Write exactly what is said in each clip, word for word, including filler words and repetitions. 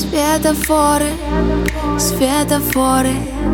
Светофоры, светофоры,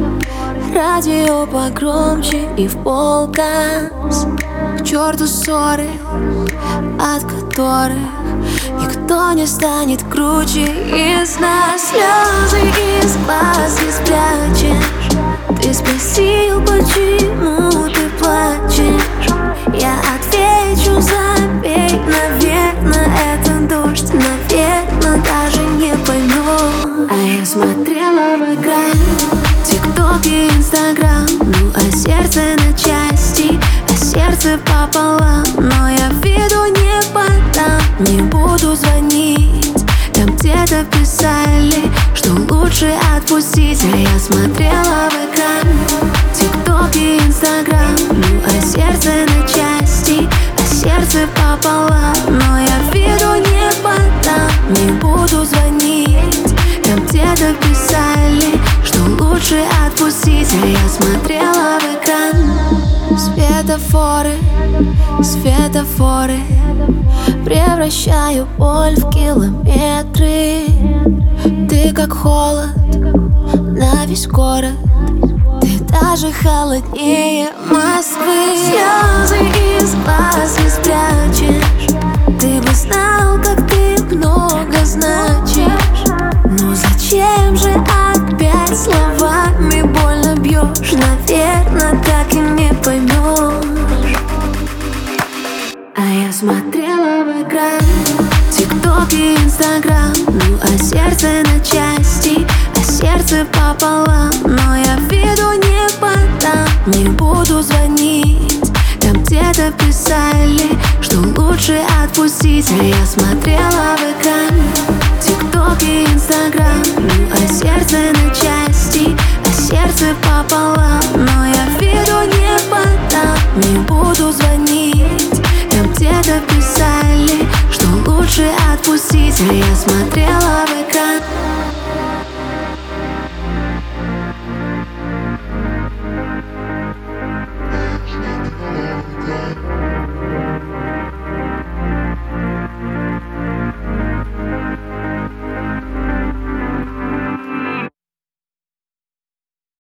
радио погромче и в полгаз. К черту ссоры, от которых никто не станет круче из нас. Слезы из глаз не спрячешь. Ты спросил, почему ты плачешь. Я отвечу, забей, наверное, это дождь. Наверное, даже не пойму. А я смотрела в экран, ТикТок и Инстаграм. Ну а сердце на части, а сердце пополам. Но я виду не подам, не буду звонить. Там где-то писали, что лучше отпустить. А я смотрела в экран, ТикТок и Инстаграм. Ну а сердце на части, а сердце пополам. Но я виду не подам, не буду звонить. Там где-то писали, что лучше отпустить. А я смотрела в экран. Светофоры, светофоры, превращаю боль в километры. Ты как холод на весь город, ты даже холоднее Москвы. Слезы из глаз не спрячешь. Ты бы знал, как ты много значишь. Ну зачем же опять словами больно бьешь? Наверное, так и не поймешь. А я смотрела в экран, ТикТок и Инстаграм. Ну а сердце на части, а сердце пополам. Но я виду не подам, не буду звонить. Там где-то писали, что лучше отпустить. А я смотрела в экран, ТикТок и Инстаграм. Ну а сердце на части, а сердце пополам. Но я виду не подам, не буду звонить. Там где-то писали, что лучше отпустить. А я смотрела в